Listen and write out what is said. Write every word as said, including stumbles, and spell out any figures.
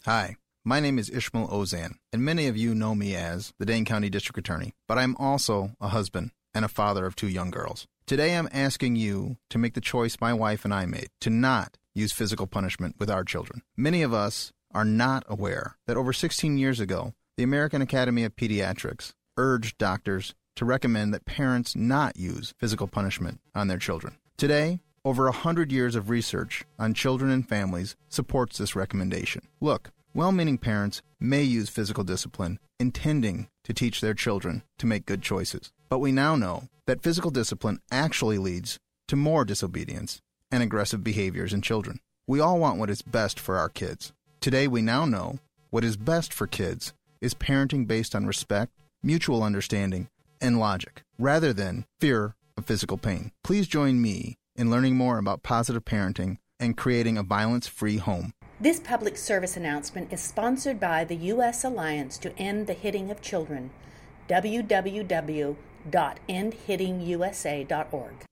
Hi, my name is Ishmael Ozan, and many of you know me as the Dane County District Attorney, but I'm also a husband and a father of two young girls. Today I'm asking you to make the choice my wife and I made to not use physical punishment with our children. Many of us are not aware that over sixteen years ago, the American Academy of Pediatrics urged doctors to recommend that parents not use physical punishment on their children. Today, over one hundred years of research on children and families supports this recommendation. Look, well-meaning parents may use physical discipline intending to teach their children to make good choices. But we now know that physical discipline actually leads to more disobedience and aggressive behaviors in children. We all want what is best for our kids. Today we now know what is best for kids is parenting based on respect, mutual understanding, and logic, rather than fear of physical pain. Please join me in learning more about positive parenting and creating a violence-free home. This public service announcement is sponsored by the U S Alliance to End the Hitting of Children, w w w dot end hitting u s a dot org.